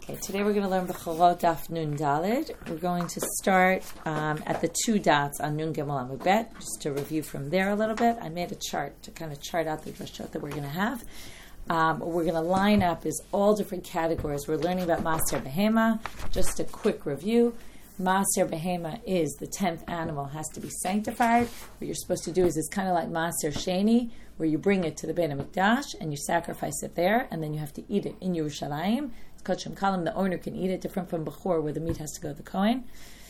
Okay, today we're going to learn B'cholot Daf Nun Daled. We're going to start at the 2 dots on Nun Gimel Amud Bet, just to review from there a little bit. I made a chart to kind of chart out the drashot that we're going to have. What we're going to line up is all different categories. We're learning about Maaser Behema. Just a quick review. Maaser Behema is the 10th animal, has to be sanctified. What you're supposed to do is it's kind of like Maaser Sheni, where you bring it to the Beit HaMikdash and you sacrifice it there, and then you have to eat it in Yerushalayim. It's Kodshem Kalim. The owner can eat it, different from Bechor, where the meat has to go to the Kohen.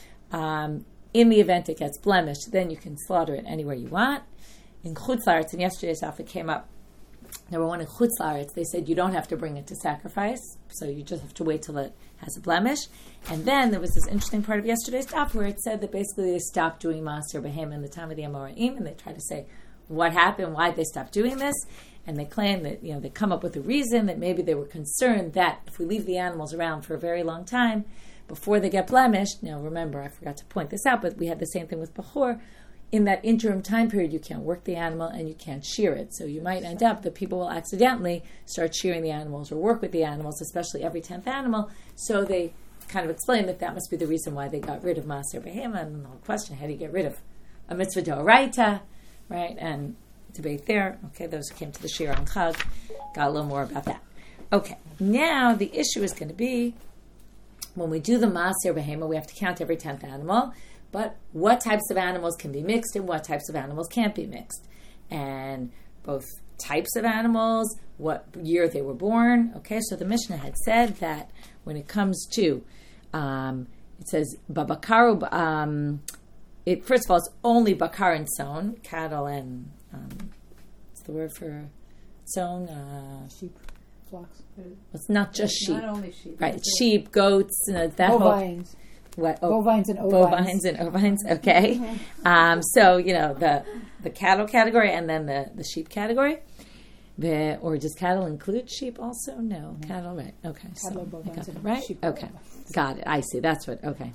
In the event it gets blemished, then you can slaughter it anywhere you want. In Chutz La'aretz, and yesterday's outfit came up, number one, in Chutz La'aretz, they said you don't have to bring it to sacrifice, so you just have to wait till it has a blemish. And then there was this interesting part of yesterday's daf where it said that basically they stopped doing Maaser Behema in the time of the Amoraim, and they tried to say what happened, why they stopped doing this, and they claim that they come up with a reason that maybe they were concerned that if we leave the animals around for a very long time before they get blemished. Now remember, I forgot to point this out, but we had the same thing with Bechor. In that interim time period, you can't work the animal and you can't shear it. So you might end up that people will accidentally start shearing the animals or work with the animals, especially every 10th animal. So they kind of explain that must be the reason why they got rid of Maaser Behema. And the whole question, how do you get rid of a mitzvah d'oraita, right? And debate there. Okay, those who came to the Shir on Chag got a little more about that. Okay, now the issue is going to be, when we do the Maaser Behema, we have to count every 10th animal. But what types of animals can be mixed and what types of animals can't be mixed? And both types of animals, what year they were born. Okay, so the Mishnah had said that when it comes to, it says, Babakaru, first of all, it's only Bakar and Son, cattle and, what's the word for Son? Sheep, flocks. It's not just sheep. Not only sheep. Right, sheep, goats, that bovines. Bovines and ovines, okay. So, the cattle category and then the sheep category. Or does cattle include sheep also? No, cattle, right. Okay. Cattle, so bovines, I got and that right? sheep. Okay. Got it. I see. That's what, okay.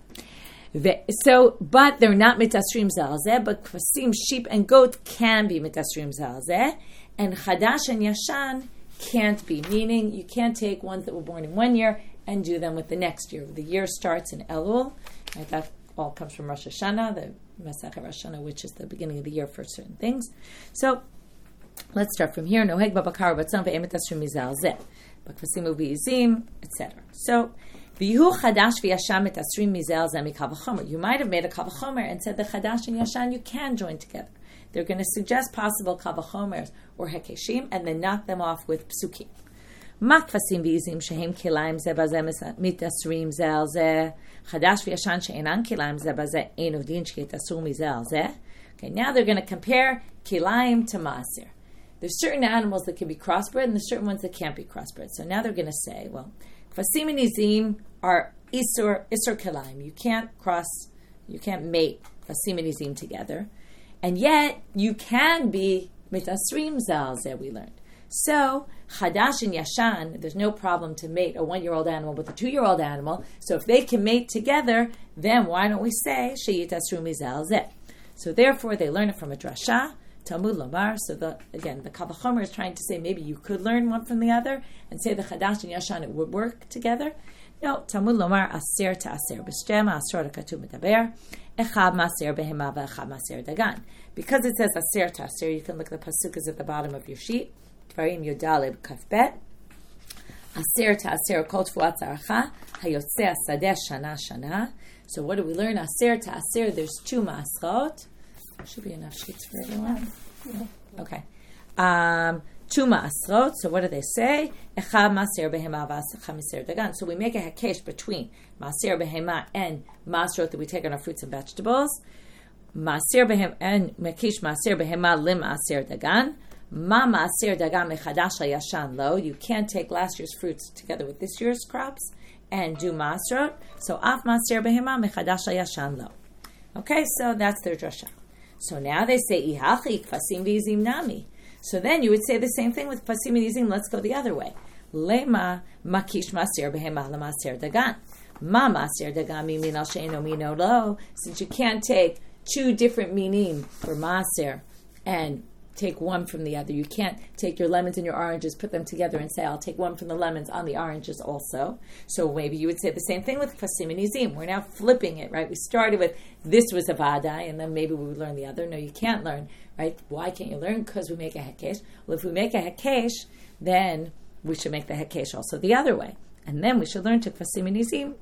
But they're not mitasrim zalzeh, but kvasim, sheep and goat can be mitasrim zalzeh, and chadash and yashan can't be, meaning you can't take ones that were born in one year and do them with the next year. The year starts in Elul, right? That all comes from Rosh Hashanah, the Masechet Rosh Hashanah, which is the beginning of the year for certain things. So let's start from here. Noheg babakar batzon ve'emet asrim mizal zeh, bakvasim u'v'izim, etc. So v'yihu chadash v'yashan mitasrim mizal zeh mikal v'chomer. You might have made a kal v'chomer and said the chadash and yashan you can join together. They're going to suggest possible kal v'chomers or hekeshim and then knock them off with psukim. Makvasim v'izim shehem kilayim zeh bazeh mitasrim zel zeh chadash v'yashan she'enan kilayim zeh bazeh ein udin she'yitasru mizel zeh. Okay, now they're going to compare kilayim to maaser. There's certain animals that can be crossbred and there's certain ones that can't be crossbred. So now they're going to say, well, kvasim and izim are isur kilayim. You can't mate kvasim and izim together. And yet, you can be mitasrim zal zeh, we learned. So, chadash and yashan, there's no problem to mate a 1-year-old animal with a 2-year-old animal. So if they can mate together, then why don't we say sheyitasru mizal zeh? So therefore, they learn it from a drasha, Talmud Lomar. So the Kal V'chomer is trying to say maybe you could learn one from the other and say the chadash and yashan, it would work together. No, Talmud Lomar, aser to aser. B'shtema asor katuv medaber. Echad maser behema ve'echad maser dagan. Because it says aser to aser, you can look at the pasukas at the bottom of your sheet. Dvarim Yodalib Kafbet. Aser to aser kol tfuat zaracha hayotze asadeh shana shana. So what do we learn? Aser to aser, there's 2 masrot. Should be enough sheets for everyone. Okay. 2 masrot. So what do they say? Echad maser behema v'echad maser dagan. So we make a hakesh between maser behema and masrot that we take on our fruits and vegetables. Maser behema and makish maser behema lim aser dagan. Ma maaser dagan mechadash hayashan lo. You can't take last year's fruits together with this year's crops and do masrot. So af maaser behema mechadash hayashan lo. Okay, so that's their drasha. So now they say ihachi kvasim v'izim nami. So then you would say the same thing with kvasim v'izim. Let's go the other way. Lema makish maaser behema lemaser dagan. Ma maaser dagan mimin al she'eno mino lo. Since you can't take 2 different minim for maaser and take one from the other. You can't take your lemons and your oranges, put them together and say, I'll take one from the lemons on the oranges also. So maybe you would say the same thing with Kfasim and Izim. We're now flipping it, right? We started with this was a Vadai, and then maybe we would learn the other. No, you can't learn, right? Why can't you learn? Because we make a Hekesh. Well, if we make a Hekesh, then we should make the Hekesh also the other way. And then we should learn to Kfasim and Izim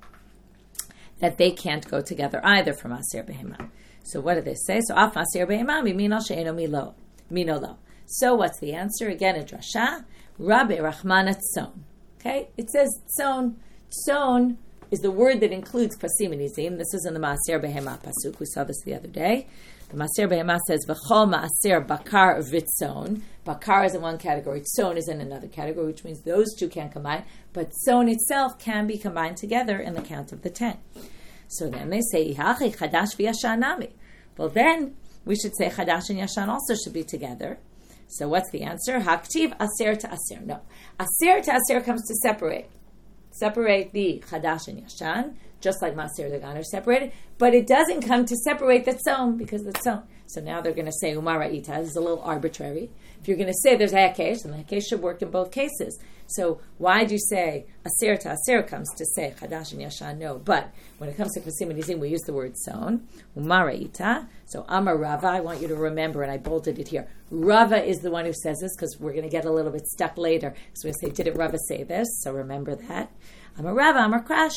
that they can't go together either from Asir Behema. So what do they say? So Af Asir Behema Mimino She'eno Mino Lo. So what's the answer? Again, a drasha. Rabbi Rahman Tzon. Okay? It says Tzon. Tzon is the word that includes Kfasim and Izim. This is in the Ma'aser Behema pasuk. We saw this the other day. The Ma'aser Behema says V'chol Ma'aser Bakar V'Tzon. Bakar is in one category. Tzon is in another category, which means those two can't combine. But Tzon itself can be combined together in the count of the 10. So then they say Ihachi Chadash V'Yashan Nami. Well, then we should say Chadash and Yashan also should be together. So what's the answer? Haktiv Aser to Aser. No. Aser to Aser comes to separate. Separate the Chadash and Yashan, just like Maser Dagan are separated, but it doesn't come to separate the Tzom, because the Tzom. So now they're going to say Umara Ita. This is a little arbitrary. If you're going to say there's a Hekesh, then the Hekesh should work in both cases. So why do you say Aser to Aser comes to say Chadash and Yashan? No. But when it comes to Kfasim and Izim, we use the word Tzon. Umara Ita. So Amar Rava, I want you to remember, and I bolded it here. Rava is the one who says this, because we're going to get a little bit stuck later. So we say, didn't Rava say this? So remember that. Amar Rava, Amar Krash,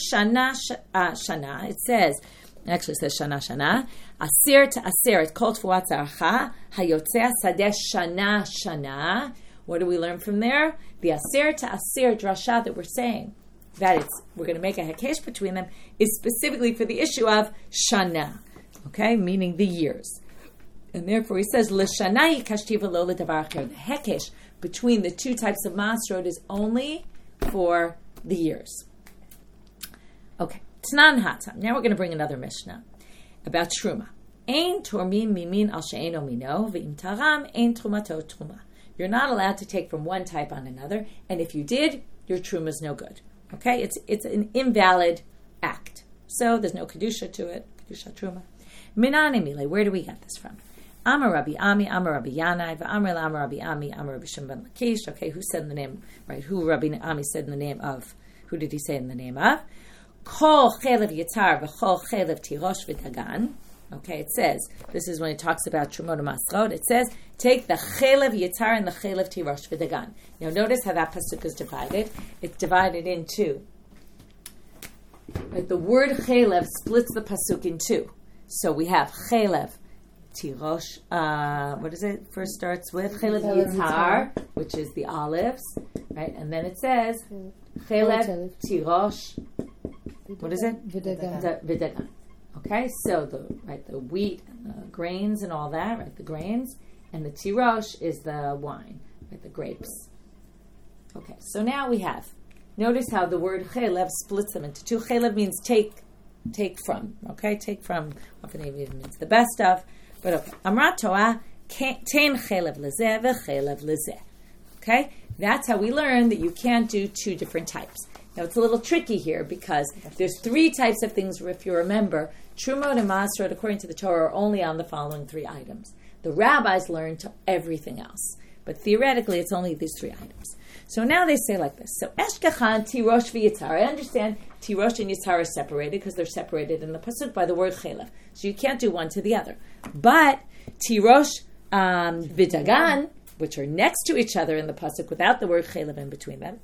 Shana. It says, actually it says Shana. Asir to Asir, it's called Fuat Zarcha, Hayotzea Sadeh Shana. What do we learn from there? The Asir to Asir drasha that we're saying, that we're going to make a Hekesh between them, is specifically for the issue of Shana, okay, meaning the years. And therefore he says, L'Shana Yikashtiva Lo L'Davar Acher. The Hekesh between the two types of Masrot is only for the years. Okay, Tanan Hatam. Now we're going to bring another Mishnah about Truma. Ein Tormim Mimin Al She'eno Mino V'im Taram Ein Trumato Truma. You're not allowed to take from one type on another, and if you did, your Truma is no good. Okay, it's an invalid act. So there's no Kedusha to it. Kedusha Truma. Minane Mile, where do we get this from? Amar Rabbi Ami, Amar Rabbi Yanai, Amar Amar Rabbi Ami, Amar Rabbi Shimon ben Lakish. Okay, who said in the name, right? Who Rabbi Ami said in the name of? Who did he say in the name of? Kol chelev yitzar v'chol chelev tirosh v'dagan. Okay, it says, this is when it talks about Trumot Masrot, it says, take the chelev yitzar and the chelev tirosh v'dagan. Now notice how that pasuk is divided. It's divided in two. Right, the word chelev splits the pasuk in two. So we have chelev tirosh, what is it? First starts with chelev yitzar, which is the olives, right? And then it says chelev tirosh, what is it? V'dagan. Okay, so the wheat and the grains and all that, right? The grains, and the tirosh is the wine, right? The grapes. Okay, so now we have. Notice how the word chelev splits them into two. Chelev means take from. Okay, take from. Often even means the best of. But okay, Amrat Torah ten chelev lezeh v'chelev lezeh. Okay, that's how we learn that you can't do two different types. Now it's a little tricky here because there's three types of things. If you remember, Trumot and Masrot, according to the Torah, are only on the following three items. The rabbis learned to everything else, but theoretically it's only these three items. So now they say like this. So Eshkachan, Tirosh, v'Yitzar. I understand Tirosh and Yitzar are separated because they're separated in the pasuk by the word chelev. So you can't do one to the other. But Tirosh, v'Dagan, which are next to each other in the pasuk without the word chelev in between them.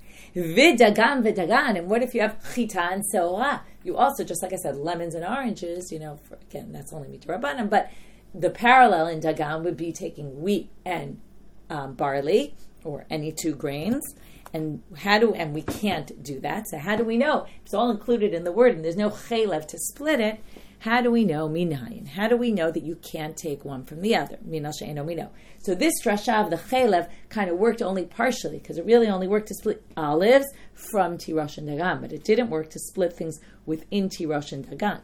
V'dagan. And what if you have chita and seorah? You also, just like I said, lemons and oranges, again, that's only mitzvah, but the parallel in dagan would be taking wheat and barley, or any two grains. And we can't do that. So how do we know? It's all included in the word, and there's no chelev to split it. How do we know minayin? How do we know that you can't take one from the other? Minal she'eno mino. So this drasha of the chelev kind of worked only partially, because it really only worked to split olives from tirosh and dagan, but it didn't work to split things within tirosh and dagan.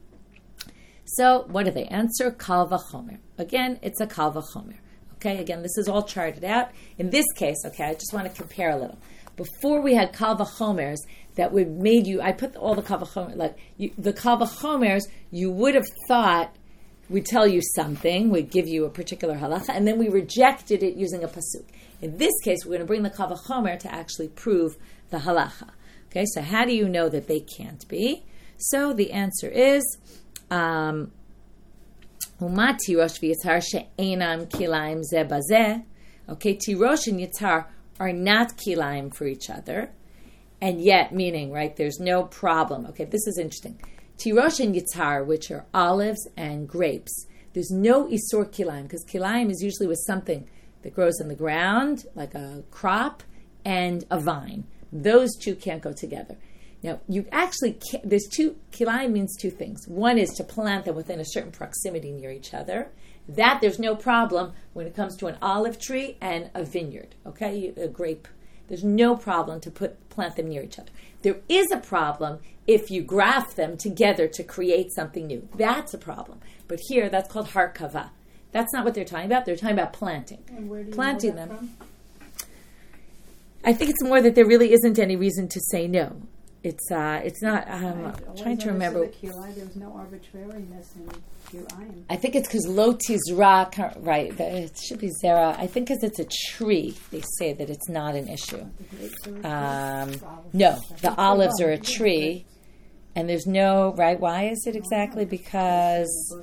So what do they answer? Kal v'chomer. Again, it's a kal v'chomer. Okay, again, this is all charted out. In this case, okay, I just want to compare a little. Before we had kal v'chomers, that would made you, I put all the kal v'chomer, the kal v'chomers, you would have thought we tell you something, we give you a particular halacha, and then we rejected it using a pasuk. In this case, we're going to bring the Kal Vachomer to actually prove the halacha. Okay, so how do you know that they can't be? So the answer is, Uma tirosh v'yitzhar she'enam kilaim ze bazeh. Okay, tirosh and yitzhar are not kilaim for each other, and yet, meaning, right, there's no problem. Okay, this is interesting. Tirosh and yitzhar, which are olives and grapes, there's no isur kilaim, because kilaim is usually with something that grows in the ground, like a crop, and a vine. Those two can't go together. Now, you actually can't, kilaim means two things. One is to plant them within a certain proximity near each other. That there's no problem when it comes to an olive tree and a vineyard, okay, a grape. There's no problem to plant them near each other. There is a problem if you graft them together to create something new. That's a problem. But here, that's called harkava. That's not what they're talking about. They're talking about planting. And where do you planting know that them. from? I think it's more that there really isn't any reason to say no. It's not. I'm trying to remember. There was no arbitrariness in kilayim. I think it's because lo tizra, right? It should be zera. I think because it's a tree, they say that it's not an issue. No, the olives are a tree, and there's no right. Why is it exactly? Because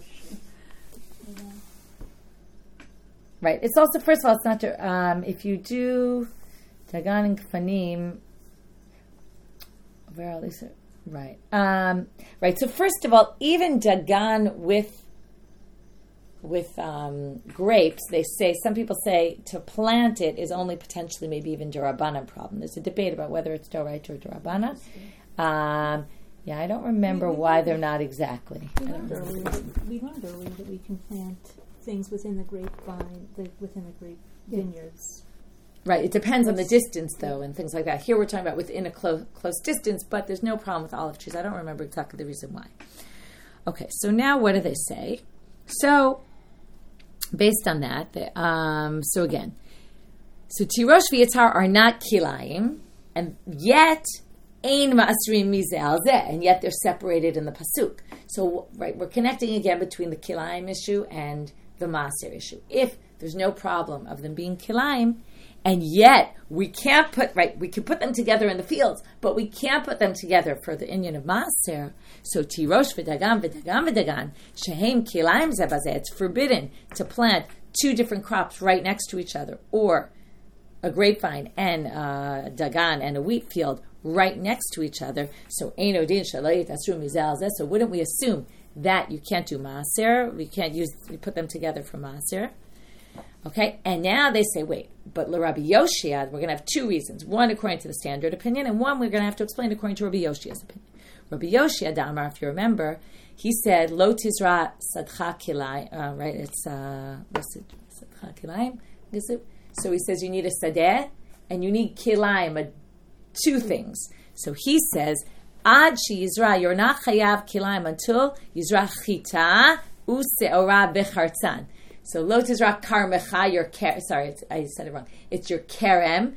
right. It's also, first of all, it's not. If you do dagan and kfanim. Where are these? Right. Right. So first of all, even dagan with grapes, they say, some people say to plant it is only potentially maybe even D'Rabbanan problem. There's a debate about whether it's Doraita or D'Rabbanan. Yeah, I don't remember why they're not exactly. We learned earlier that we can plant things within the grapevine, within the grape vineyards. Right, it depends on the distance, though, and things like that. Here we're talking about within a close distance, but there's no problem with olive trees. I don't remember exactly the reason why. Okay, so now what do they say? So, based on that, so tirosh v'yitzhar are not kilayim, and yet ein ma'asrim mizeh zeh, and yet they're separated in the pasuk. So, right, we're connecting again between the kilayim issue and the maaser issue. If there's no problem of them being kilayim, and yet, we can't we can put them together in the fields, but we can't put them together for the inyan of Maaser. So, tirosh v'dagan, shehem kilayim ze bazeh, it's forbidden to plant two different crops right next to each other, or a grapevine and dagan and a wheat field right next to each other. So, eino din shalayit asru mizeh zeh. So, wouldn't we assume that you can't do Maaser? We put them together for Maaser. Okay, and now they say, wait, but Rabbi Yoshia, we're going to have two reasons. One, according to the standard opinion, and one, we're going to have to explain according to Rabbi Yoshia's opinion. Rabbi Yoshia, Damar, if you remember, he said, Lo tizra sadcha kilai, right, it's, sadcha kilayim, is it? So he says you need a sadeh, and you need kilayim, two things. So he says, Ad she yizra, you're not chayav kilayim until yizra chita u'se'ora bechartzan. So lo tizra karmecha, I said it wrong. It's your kerem,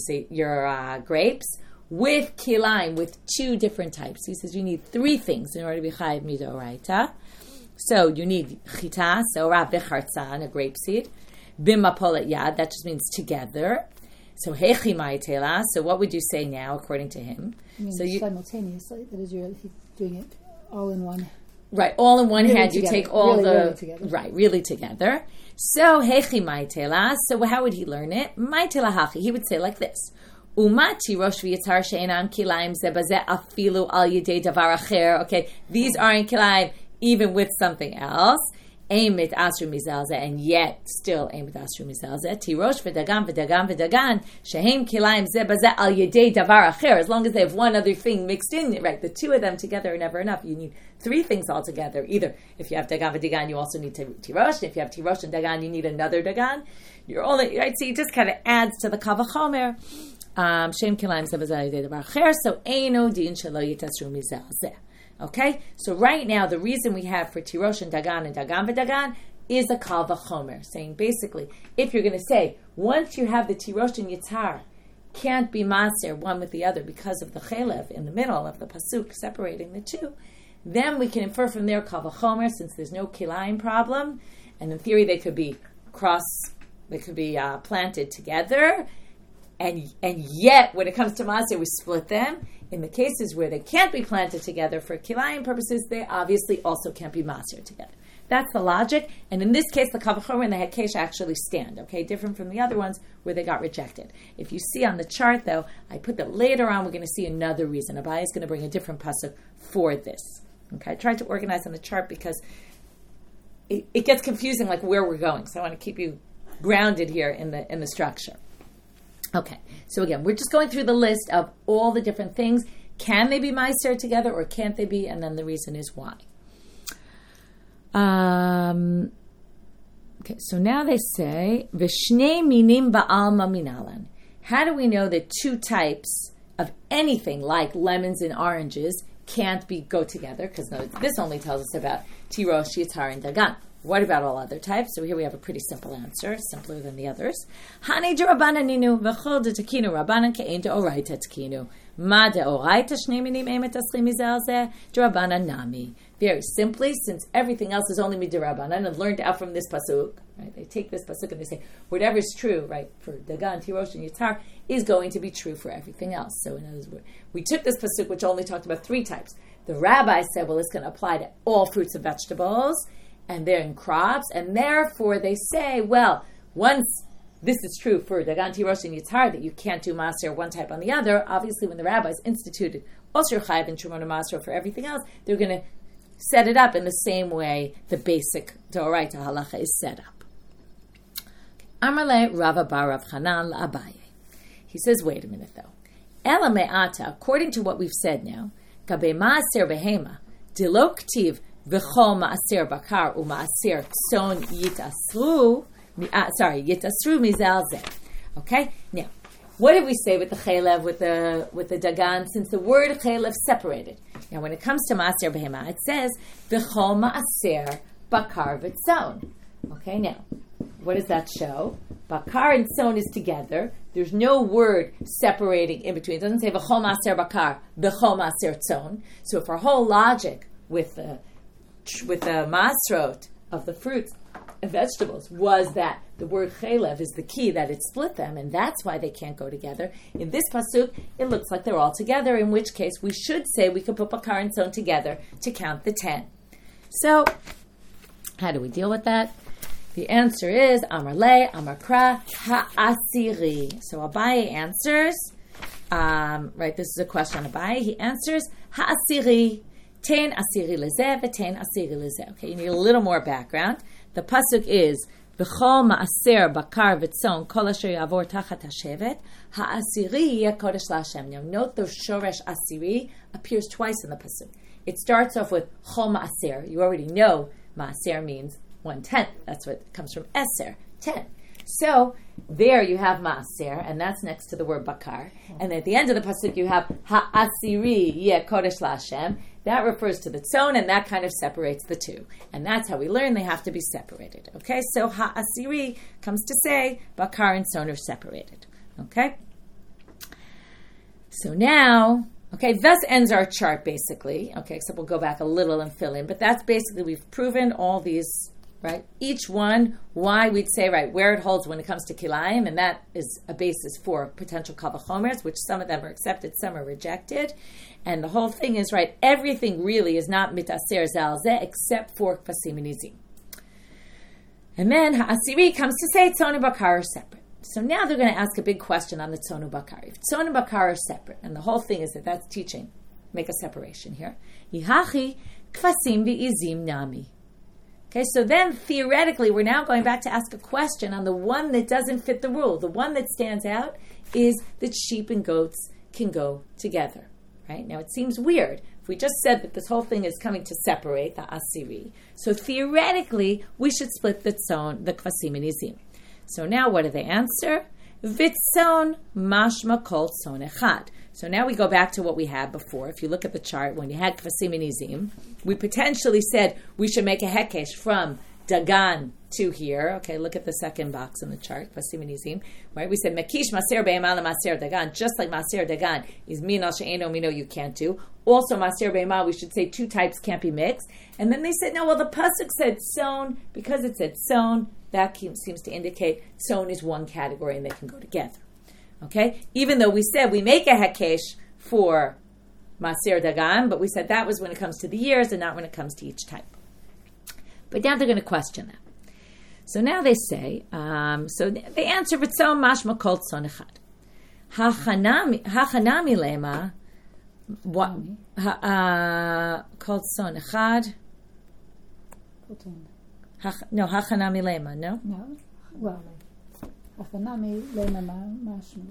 your grapes, with kilayim, with two different types. He says you need three things in order to be chayiv midoraita. So you need chita, se'ora bechartzan, a grape seed. Bimapolet yad, that just means together. So hechi ma'itela. So what would you say now, according to him? I mean, so simultaneously, that is, he's doing it all in one. Right, all in one hand. Together. You take all really together. Right, really together. So hechi ma'itela. So how would he learn it? Ma'itela hachi. He would say like this: Umati rosh v'yitzhar she'enam kilayim ze bazeh afilu al yedei davar acher. Okay, these aren't kilayim even with something else. Mit asru mizalzeh, and yet still mit asru mizalzeh. Tirosh v'dagan shehem kilayim ze bazeh al yedei davar acher. As long as they have one other thing mixed in, right? The two of them together are never enough. You need three things all together. Either if you have dagan v'dagan, you also need tirosh. If you have tirosh and dagan, you need another dagan. You're only right. So it just kind of adds to the kal vachomer. Shehem kilayim ze bazeh al yedei davar acher. So eino din shelo yitasru mizalzeh. Okay, so right now the reason we have for tirosh and dagan v'dagan is a kal vachomer, saying basically if you're going to say once you have the tirosh and yitzhar can't be maser one with the other because of the chelev in the middle of the pasuk separating the two, then we can infer from there kal v'chomer, since there's no kilayim problem, and in theory they could be planted together, and yet when it comes to maaser we split them. In the cases where they can't be planted together for kilayim purposes, they obviously also can't be maaser together. That's the logic, and in this case, the kal v'chomer and the hekesh actually stand, okay? Different from the other ones where they got rejected. If you see on the chart, though, I put that later on, we're going to see another reason. Abaye is going to bring a different pasuk for this, okay? I tried to organize on the chart because it gets confusing, like where we're going, so I want to keep you grounded here in the structure. Okay, so again, we're just going through the list of all the different things. Can they be maaser together, or can't they be? And then the reason is why. Okay, so now they say v'shnei minim ba'alma minalan. How do we know that two types of anything like lemons and oranges can't go together? Because this only tells us about tirosh, yitzhar, and dagan. What about all other types? So here we have a pretty simple answer, simpler than the others. Hani d'Rabbanan ninu v'chol d'tekinu Rabbanan ke'ein d'oraita tekinu. Ma d'oraita shnei minim emet asrim mizel zeh d'Rabbanan nami. Very simply, since everything else is only mid'Rabbanan and learned out from this pasuk, right? They take this pasuk and they say whatever is true, right, for dagan, tirosh, and yitzhar is going to be true for everything else. So in other words, we took this pasuk which only talked about three types. The rabbi said, well, it's going to apply to all fruits and vegetables, and they're in crops, and therefore they say, well, once this is true for dagan, tirosh, and yitzhar, that you can't do maaser one type on the other, obviously when the rabbis instituted osir chayav and trumon maaser for everything else, they're going to set it up in the same way the basic d'oraita halacha is set up. Amarle Rava bar Rav Chanan la'Abaye. He says, wait a minute though. Ela me'ata, according to what we've said now, gabe maaser behema, dilo ktiv v'chol maaser bakar u'maaser kson yitasru mizal zeh. Okay? Now, what did we say with the chaylev, with the dagan, since the word chaylev separated? Now, when it comes to maaser behema, it says v'chol maaser bakar v'tzon. Okay, now, what does that show? Bakar and tzon is together. There's no word separating in between. It doesn't say v'chol maaser bakar, v'chol maaser tzon. So if our whole logic with the masrot of the fruits and vegetables was that the word chaylev is the key, that it split them, and that's why they can't go together. In this pasuk, it looks like they're all together, in which case we should say we could put bakar and tzon together to count the 10. So, how do we deal with that? The answer is Amar Le, Amar Kra, Ha'asiri. So Abaye answers, right, this is a question on Abaye. He answers, Ha'asiri, Ten asiri lezeh, v'ten asiri lezeh. Okay, you need a little more background. The pasuk is V'chol ma'aser bakar v'tzon kol asher yavor tachat hashevet ha'asiri yeh kodesh la'Hashem. Now note the shoresh asiri appears twice in the pasuk. It starts off with chol ma'aser. You already know ma'aser means 1/10. That's what comes from eser, 10. So there you have ma'aser, and that's next to the word bakar. And at the end of the pasuk you have ha'asiri yeh kodesh la'Hashem. That refers to the tzon, and that kind of separates the two. And that's how we learn they have to be separated. Okay, so ha'asiri comes to say bakar and tzon are separated. Okay? So now, okay, thus ends our chart basically. Okay, except we'll go back a little and fill in. But that's basically, we've proven all these, right? Each one, why we'd say, right, where it holds when it comes to kilayim, and that is a basis for potential kal v'chomers, which some of them are accepted, some are rejected. And the whole thing is, right, everything really is not mitaser zal zeh except for kvasim and izim. And then ha'asiri comes to say tzon and bakar are separate. So now they're going to ask a big question on the tzon and bakar. If tzon and bakar are separate, and the whole thing is that that's teaching, make a separation here. Yihachi kvasim v'izim nami. Okay, so then theoretically, we're now going back to ask a question on the one that doesn't fit the rule. The one that stands out is that sheep and goats can go together. Right? Now, it seems weird. If we just said that this whole thing is coming to separate the asiri, so theoretically, we should split the tzon, the kvasim and izim. So now, what do they answer? Vitzon mashma kol tzon echad. So now we go back to what we had before. If you look at the chart, when you had kvasim and izim, we potentially said we should make a hekesh from Dagan to here. Okay, look at the second box in the chart. Right? We said Mekish Maser Behema Maser Dagan, just like Maser Dagan is Mino She'eno Mino, you can't do. Also Maser Behema, we should say two types can't be mixed. And then they said, no, well, the pasuk said Son, because it said Son, that seems to indicate Son is one category and they can go together. Okay? Even though we said we make a Hakesh for Maser Dagan, but we said that was when it comes to the years and not when it comes to each type. But now they're going to question that. So now they say, so they answer Vitzon Mashma Kol Tzon Echad. Hachanami Lema, what? Kol Tzon Echad. No, Hachanami Lema, no? No. Well, Hachanami Lema Mashma.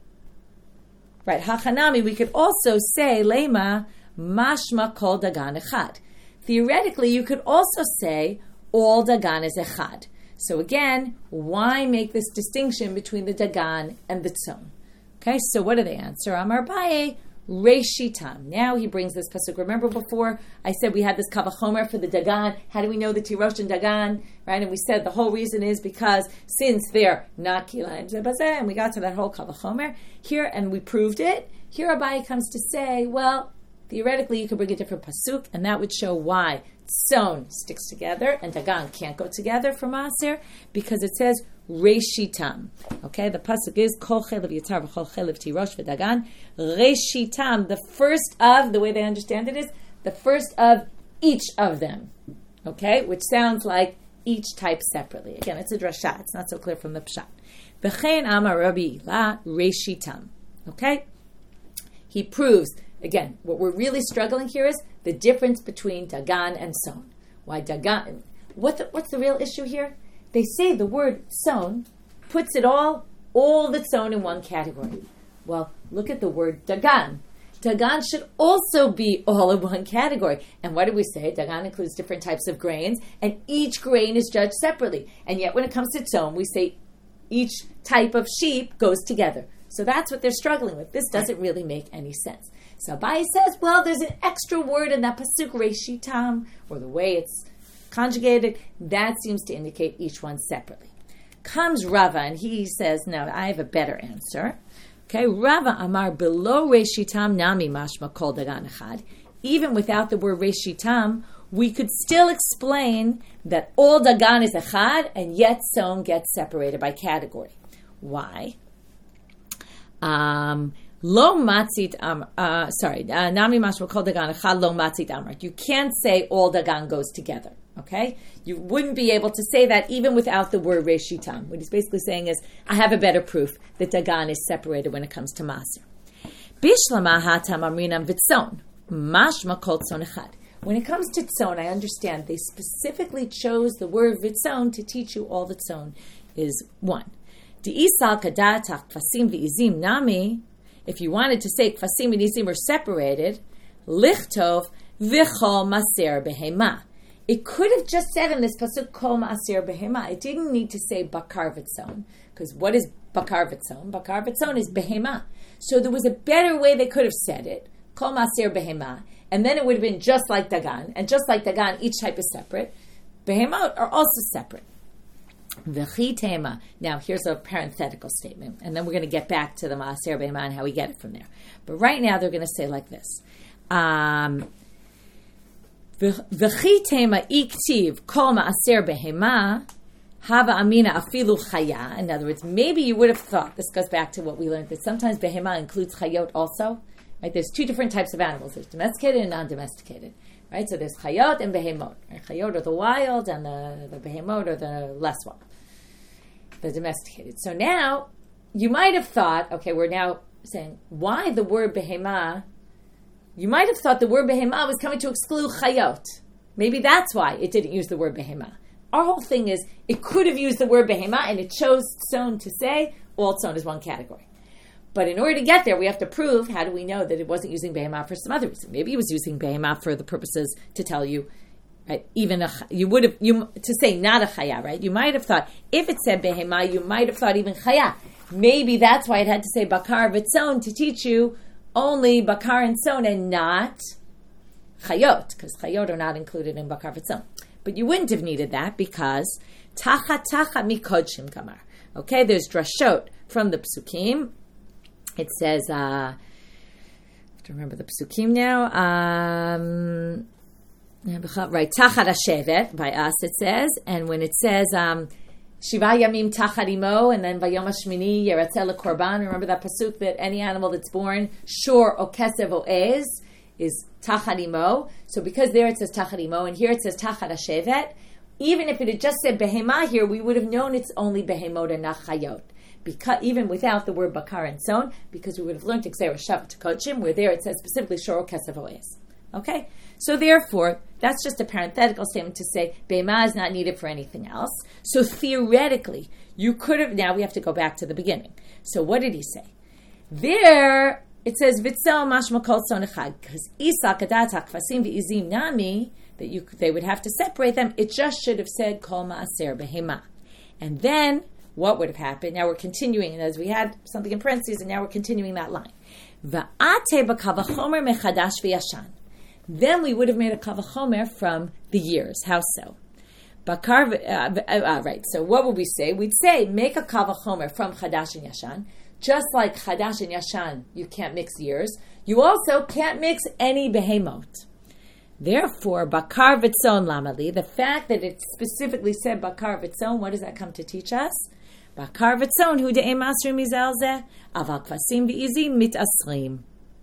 Right, Hachanami, we could also say Lema Mashma Kol Dagan Echad. Theoretically, you could also say all Dagan is Echad. So again, why make this distinction between the Dagan and the Tzon? Okay, so what do they answer? Amar Baye, Reshitam. Now he brings this pasuk. Remember before I said we had this Kavachomer for the Dagan. How do we know the Tirosh and Dagan? Right, and we said the whole reason is because since they're not Kilayim Zebazeh, and we got to that whole Kavachomer here, and we proved it. Here Abaye comes to say, well, theoretically you could bring a different pasuk, and that would show why Tzon sticks together and Dagan can't go together for Maser, because it says Reshitam. Okay, the pasuk is Kol Chelev Yitar v'Kol Chelev Tirosh v'Dagan. Reshitam, the first of, the way they understand it is, the first of each of them. Okay, which sounds like each type separately. Again, it's a drasha. It's not so clear from the pshat. V'chein Amar Rabbi La Reshitam. Okay, he proves. Again, what we're really struggling here is the difference between Dagan and Son. Why Dagan? What's the real issue here? They say the word Son puts it all the Son in one category. Well, look at the word Dagan. Dagan should also be all in one category. And what do we say? Dagan includes different types of grains, and each grain is judged separately. And yet when it comes to Tzon, we say each type of sheep goes together. So that's what they're struggling with. This doesn't really make any sense. So Abaye says, well, there's an extra word in that pasuk, Reshitam, or the way it's conjugated, that seems to indicate each one separately. Comes Rava, and he says, no, I have a better answer. Okay, Rava Amar below Reshitam nami mashma kol dagan echad. Even without the word Reshitam, we could still explain that all dagan is echad, and yet Son gets separated by category. Why? Lo matzit nami mashma kol dagan echad lo matzit amar. You can't say all dagan goes together. Okay, you wouldn't be able to say that even without the word reshitam. What he's basically saying is, I have a better proof that dagan is separated when it comes to maser. Bishlama hatam amrinam vitzon mashma kol tzon echad. When it comes to tzon, I understand they specifically chose the word vitzon to teach you all the tzon is one. Di'isal kadatach kfasim v'izim nami. If you wanted to say kfasim and izim are separated, lichtov v'chol maser behema. It could have just said in this pasuk kol maser behema. It didn't need to say bakar v'tzon, because what is bakar v'tzon? Bakar v'tzon is behema. So there was a better way they could have said it, kol maser behema, and then it would have been just like dagan, and just like dagan, each type is separate. Behemot are also separate. V'chitema. Now, here's a parenthetical statement, and then we're going to get back to the Maaser Behema and how we get it from there. But right now, they're going to say like this. V'chitema iktiv kol Maaser Behema hava amina afilu chaya. In other words, maybe you would have thought, this goes back to what we learned, that sometimes Behema includes chayot also. Right? There's two different types of animals. There's domesticated and non-domesticated. Right? So there's chayot and behemot. Right? Chayot are the wild, and the behemot are the less wild, the domesticated. So now, you might have thought, okay, we're now saying, why the word behema? You might have thought the word behema was coming to exclude chayot. Maybe that's why it didn't use the word behema. Our whole thing is, it could have used the word behema, and it chose tzon to say, all tzon is one category. But in order to get there, we have to prove, how do we know that it wasn't using behema for some other reason? Maybe it was using behema for the purposes to tell you, right, to say not a chaya, right? You might have thought, if it said behema, you might have thought even chaya. Maybe that's why it had to say bakar v'tzon to teach you only bakar and tzon and not chayot, because chayot are not included in bakar v'tzon. But you wouldn't have needed that because tacha mikodshim gamar. Okay, there's drashot from the psukim. It says, I have to remember the psukim now. Right, tachat hashevet, by us it says. And when it says, Shiva Yamim Tachat Imo, and then Vayom Hashmini Yeratzeh LeKorban. Remember that pasuk that any animal that's born shor or kesev or ez is Tachat Imo. So because there it says Tachat Imo, and here it says Tachat Hashevet, even if it had just said Behema here, we would have known it's only Behemot and not Chayot. Because even without the word Bakar and Son, because we would have learned Xera Shavat Kodshim, where there it says specifically shor or kesev or ez. Okay? So therefore, that's just a parenthetical statement to say Behemah is not needed for anything else. So theoretically, you could have, now we have to go back to the beginning. So what did he say? There, it says, Vitzal mashma kol son echad, because Isa kadat hakvasim v'izim nami, that they would have to separate them, it just should have said kol ma'aser behemah. And then, what would have happened? Now we're continuing, and as we had something in parentheses, and now we're continuing that line. Va'ate b'kavachomer mechadash v'yashan. Then we would have made a kavachomer from the years. How so? Bakar, right. So what would we say? We'd say make a kavachomer from chadash and yashan. Just like chadash and yashan, you can't mix years. You also can't mix any behemot. Therefore, bakar v'tzon lamali. The fact that it specifically said bakar v'tzon, what does that come to teach us? Bakar v'tzon hu de'em asrim mizal zeh aval kvasim v'izim mitasrim.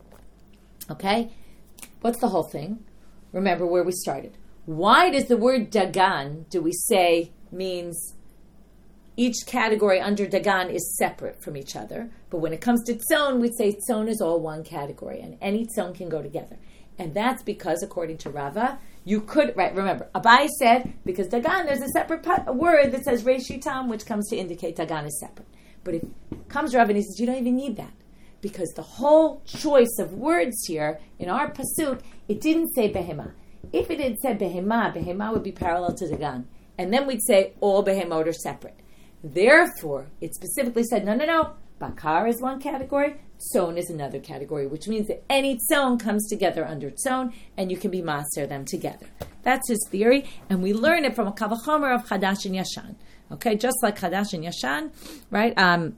Okay. What's the whole thing? Remember where we started. Why does the word dagan, do we say, means each category under dagan is separate from each other? But when it comes to tzon, we'd say tzon is all one category, and any tzon can go together. And that's because, according to Rava, you could, right, remember, Abai said, because dagan, there's a separate word that says reshitam, which comes to indicate dagan is separate. But if comes Rava and he says, you don't even need that. Because the whole choice of words here, in our pasuk, it didn't say behema. If it had said behema, behema would be parallel to dagan. And then we'd say all behemot are separate. Therefore, it specifically said, no. Bakar is one category, tzon is another category, which means that any tzon comes together under tzon, and you can be maser them together. That's his theory, and we learn it from a kavachomer of chadash and yashan. Okay, just like chadash and yashan, right?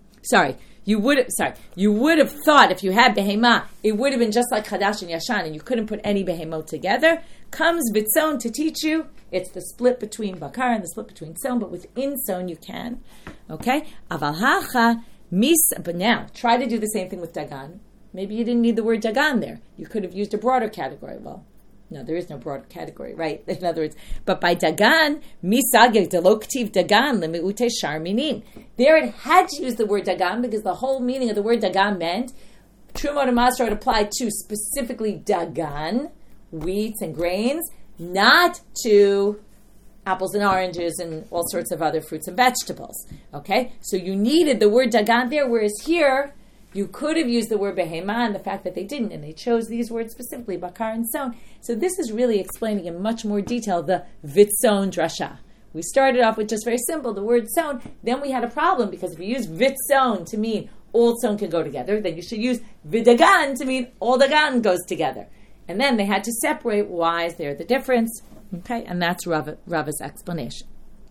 You would have thought if you had behemah, it would have been just like chadash and yashan, and you couldn't put any behemot together. Comes vitzon to teach you. It's the split between bakar and the split between tzon, but within tzon you can. Okay? Aval hacha but now, try to do the same thing with dagan. Maybe you didn't need the word dagan there. You could have used a broader category. Well, no, there is no broader category, right? In other words, but by dagan, misagir deloktiv dagan lemiute sharminim. There it had to use the word dagan because the whole meaning of the word dagan meant Trumot and Masra would apply to specifically dagan, wheats and grains, not to apples and oranges and all sorts of other fruits and vegetables. Okay? So you needed the word dagan there, whereas here, you could have used the word behema, and the fact that they didn't, and they chose these words specifically, bakar and son. So this is really explaining in much more detail the vitzon drasha. We started off with just very simple, the word son, then we had a problem, because if you use vitzon to mean all son can go together, then you should use vidagan to mean all dagan goes together. And then they had to separate, why is there the difference? Okay, and that's Rava's explanation.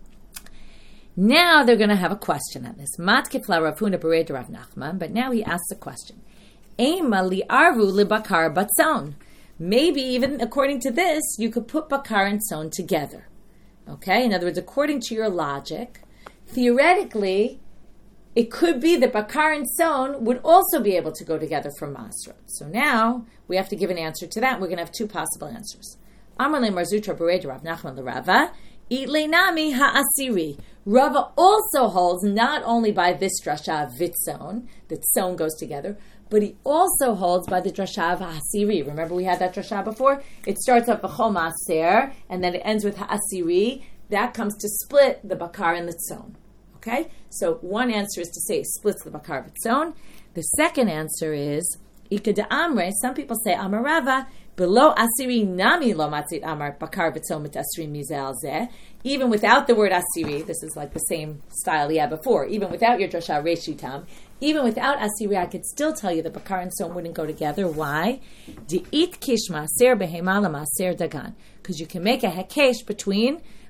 Now they're going to have a question on this. Matkifla Rav Huna bered Rav Nachman, but now he asks a question. Ema li'arvu libakar batzon. Maybe even according to this, you could put bakar and tzon together. Okay, in other words, according to your logic, theoretically, it could be that bakar and tzon would also be able to go together for masrot. So now we have to give an answer to that. We're going to have two possible answers. Amar le Marzutra bered Rav Nachman l'Rava. Itleinami ha'asiri. Rava also holds not only by this drasha of vitzon, that tzon goes together, but he also holds by the drasha of ha'asiri. Remember we had that drasha before? It starts off b'chol ma'aser, and then it ends with ha'asiri. That comes to split the bakar and the tzon. Okay? So one answer is to say it splits the bakar v'tzon. The second answer is, Ikada Amre, some people say Amarava, below Asiri Nami lo matzit Amar Bakar v'tzon mitasri mizal zeh. Even without the word Asiri, this is like the same style he had before, even without your drasha reshitam, even without Asiri, I could still tell you that Bakar and tzon wouldn't go together. Why? Di'it kish ma'aser behema la'ma'aser dagan. Because you can make a hekesh between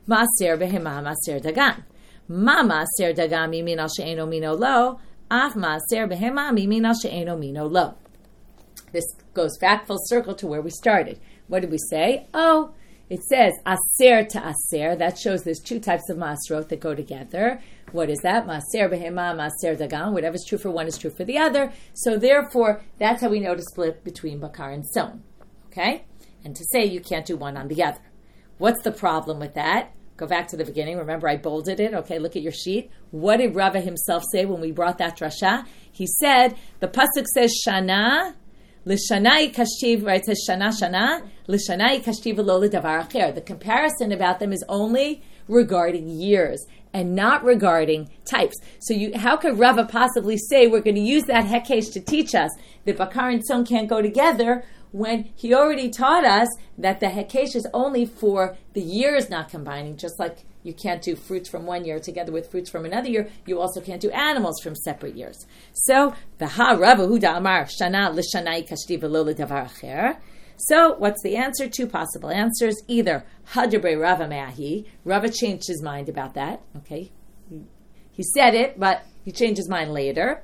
Maser behema maser dagan. Ma maser dagan mimin al she'eno mino lo. Af maser behema mimin al she'eno mino lo. This goes back full circle to where we started. What did we say? Oh, it says aser to aser. That shows there's two types of masrot that go together. What is that? Maser behema, maser dagan. Whatever's true for one is true for the other. So therefore, that's how we know to split between bakar and son. Okay? And to say you can't do one on the other. What's the problem with that? Go back to the beginning. Remember, I bolded it. Okay, look at your sheet. What did Rava himself say when we brought that drasha? He said, the pasuk says shana. L'shanai kashtiv, right? It says shana shana. L'shanai kashtiv lo l'davar acher. The comparison about them is only regarding years and not regarding types. So how could Rava possibly say we're going to use that hekesh to teach us that bakar and son can't go together when he already taught us that the hekesh is only for the years not combining, just like you can't do fruits from one year together with fruits from another year. You also can't do animals from separate years. So, v'ha Rava Huda Amar Shana l'shanai kashtiv v'lo l'davar acher. So, what's the answer? Two possible answers. Either Hadrabre Rava Me'ahi. Rava changed his mind about that. Okay, he said it, but he changed his mind later.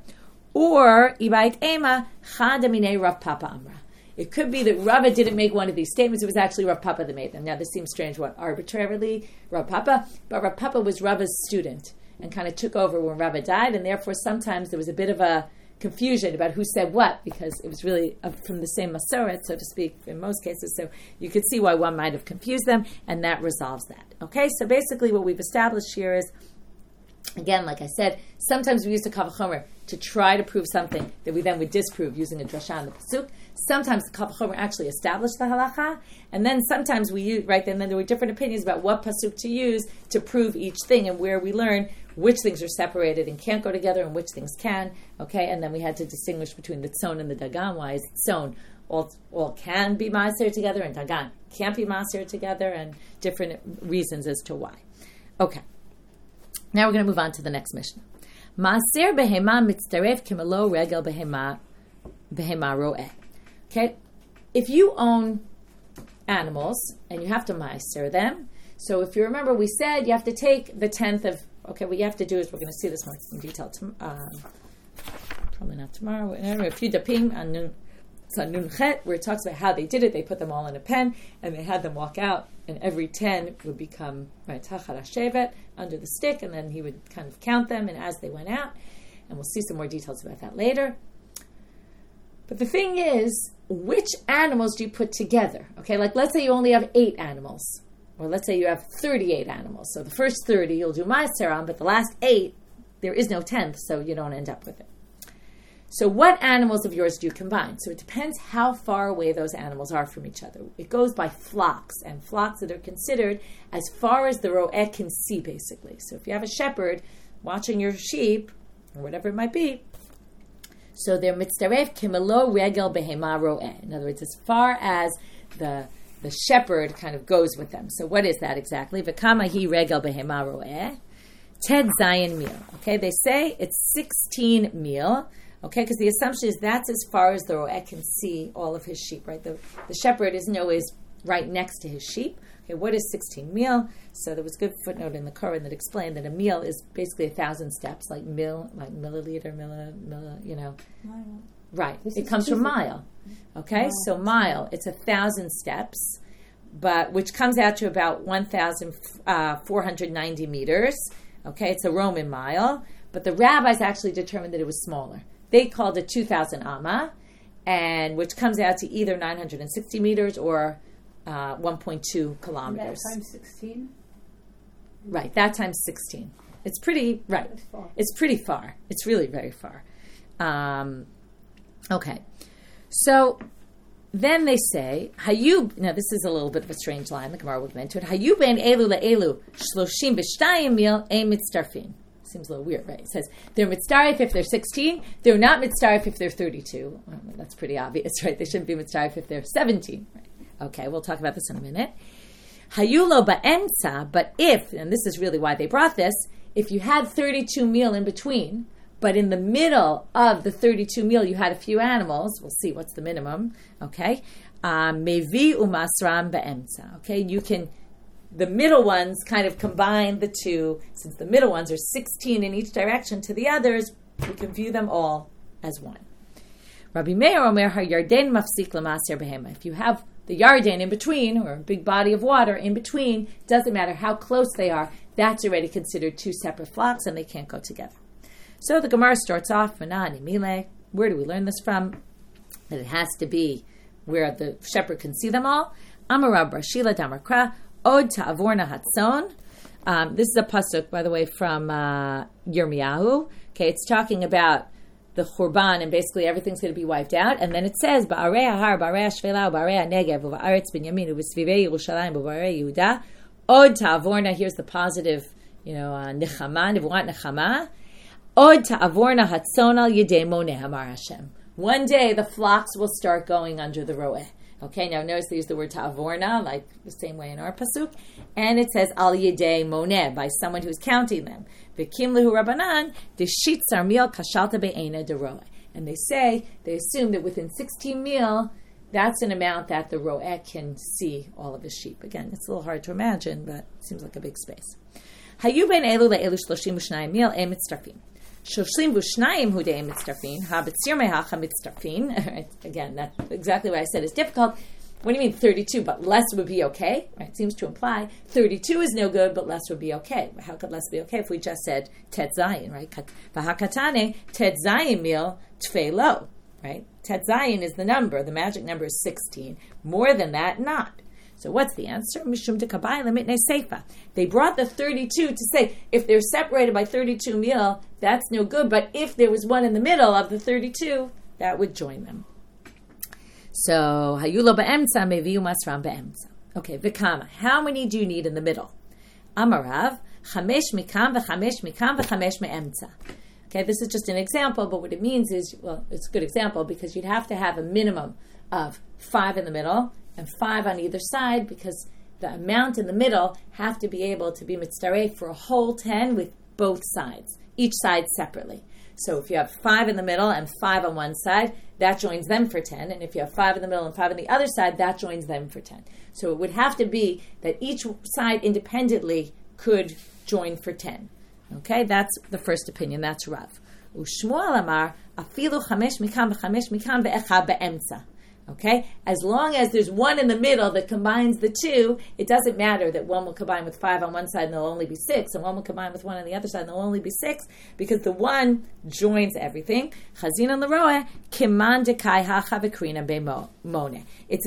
Or Ibait Ema Chadamine Rav Papa Amra. It could be that Rava didn't make one of these statements. It was actually Rav Papa that made them. Now, this seems strange, arbitrarily Rav Papa? But Rav Papa was Rava's student and kind of took over when Rava died, and therefore sometimes there was a bit of a confusion about who said what, because it was really from the same Masoret, so to speak, in most cases. So you could see why one might have confused them, and that resolves that. Okay, so basically what we've established here is, again, like I said, sometimes we use the Kal Vachomer to try to prove something that we then would disprove using a drasha in the pasuk. Sometimes the Kal Vachomer actually established the halacha, and then sometimes we use, right, and then there were different opinions about what pasuk to use to prove each thing, and where we learn which things are separated and can't go together and which things can, okay, and then we had to distinguish between the tzon and the dagan. Why is tzon all can be maaser together and dagan can't be maaser together, and different reasons as to why. Okay. Now we're going to move on to the next Mishnah. Maaser behema mitztaref kimelo regel behema roeh. Okay, if you own animals and you have to maaser them, so if you remember, we said you have to take the 10th of. Okay, what you have to do is we're going to see this more in detail. Probably not tomorrow. A few dapim on Nun Chet, where it talks about how they did it. They put them all in a pen and they had them walk out, and every 10 would become right tachar hashevet under the stick, and then he would kind of count them, and as they went out, and we'll see some more details about that later. But the thing is, which animals do you put together? Okay, like let's say you only have 8 animals, or let's say you have 38 animals. So the first 30 you'll do maaser on, but the last 8 there is no 10th, so you don't end up with it. So what animals of yours do you combine? So it depends how far away those animals are from each other. It goes by flocks, and flocks that are considered as far as the ro'eh can see, basically. So if you have a shepherd watching your sheep, or whatever it might be, so they're mitzaref kimelo regel behema ro'eh. In other words, as far as the shepherd kind of goes with them. So what is that exactly? V'kama hi regel behema ro'eh. Ted zayin mil. Okay, they say it's 16 mil. Okay, because the assumption is that's as far as the ro'eh can see all of his sheep, right? The shepherd isn't always right next to his sheep. Okay, what is 16 mil? So there was a good footnote in the Quran that explained that a mil is basically 1,000 steps, like mil, like milliliter, you know. Mile. Right, it comes from mile. Okay, so mile, it's 1,000 steps, but which comes out to about 1,490 meters. Okay, it's a Roman mile, but the rabbis actually determined that it was smaller. They called it 2,000 amma, and which comes out to either 960 meters or 1.2 kilometers. And that times 16? Right, that times 16. It's pretty, right. It's pretty far. It's really very far. Okay. So then they say, Hayu, now this is a little bit of a strange line, the Gemara will get into it. Hayu ben elu le'elu shloshim b'shtayim mil ein mitztarfin. Seems a little weird, right? It says they're mitzdarif if they're 16. They're not mitzdarif if they're 32. Well, that's pretty obvious, right? They shouldn't be mitzdarif if they're 17. Right? Okay, we'll talk about this in a minute. Hayulo ba'emtza, but if, and this is really why they brought this, if you had 32 meal in between, but in the middle of the 32 meal you had a few animals, we'll see what's the minimum, okay? Mevi umasram ba'emtza, okay? You can the middle ones kind of combine the two. Since the middle ones are 16 in each direction to the others, we can view them all as one. Rabbi Meir Omer HaYarden Mafsik L'Maser Behema. If you have the Yarden in between, or a big body of water in between, doesn't matter how close they are, that's already considered two separate flocks and they can't go together. So the Gemara starts off, where do we learn this from? That it has to be where the shepherd can see them all. Amarab Rashila Damakra, Od Ta'avorna Hatzon. This is a pasuk, by the way, from Yirmiyahu. Okay, it's talking about the Churban, and basically everything's going to be wiped out. And then it says, Ba'arei Har, Ba'arei Shvela, Ba'arei Negev, Ba'aretz Binyamin, U'V'Svivei Yerushalayim, Ba'arei Yehuda. Od Ta'avorna, here's the positive, Nechama, Nevuat Nechama. Od Ta'avorna Hatzon al Yedei Moneh, Amar Hashem. One day the flocks will start going under the roeh. Okay, now notice they use the word ta'avorna, like the same way in our pasuk, and it says al yedei moneh, by someone who's counting them. V'kim lehu rabbanan deshit sarmiel kashalta be'ena deroeh. And they assume that within 16 mil, that's an amount that the roeh can see all of his sheep. Again, it's a little hard to imagine, but it seems like a big space. Hayu ben elu le'elu 32 mil em mitzrafim. Shoshlim v'shnayim hudei mitzrafin, habetzir mehacha mitzrafin. Again, that's exactly what I said is difficult. What do you mean 32? But less would be okay, right? It seems to imply 32 is no good, but less would be okay. How could less be okay if we just said tet zayin, right? V'hakatane tet zayin mil tfei lo, right? Tet zayin is the number. The magic number is 16. More than that, not. So what's the answer? Mishum dekabai lemitnei seifa. They brought the 32 to say, if they're separated by 32 mil, that's no good. But if there was one in the middle of the 32, that would join them. So, hayulo ba'emtza meviu masram ba'emtza. Okay, vikama. How many do you need in the middle? Amarav, chamesh mikam v'chamesh mikam v'chamesh me'emtza. Okay, this is just an example, but what it means is, well, it's a good example because you'd have to have a minimum of 5 in the middle and 5 on either side, because the amount in the middle have to be able to be mitzaref for a whole 10 with both sides, each side separately. So if you have 5 in the middle and 5 on one side, that joins them for 10. And if you have 5 in the middle and 5 on the other side, that joins them for 10. So it would have to be that each side independently could join for 10. Okay, that's the first opinion. That's Rav. Ushmuel amar afilu chamesh mikam v'chamesh mikam ve'echa be'emtza. Okay, as long as there's one in the middle that combines the two, it doesn't matter that one will combine with 5 on one side and there'll only be 6, and one will combine with 1 on the other side and there'll only be 6, because the one joins everything. Chazin on the roeh kiman dekai hacha v'krina be'mone. It's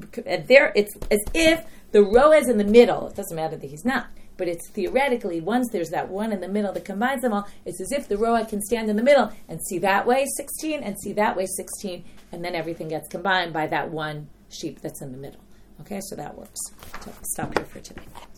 as if the roeh is in the middle. It doesn't matter that he's not. But it's theoretically, once there's that one in the middle that combines them all, it's as if the roeh can stand in the middle and see that way 16 and see that way 16, and then everything gets combined by that one sheep that's in the middle. Okay, so that works. So stop here for today.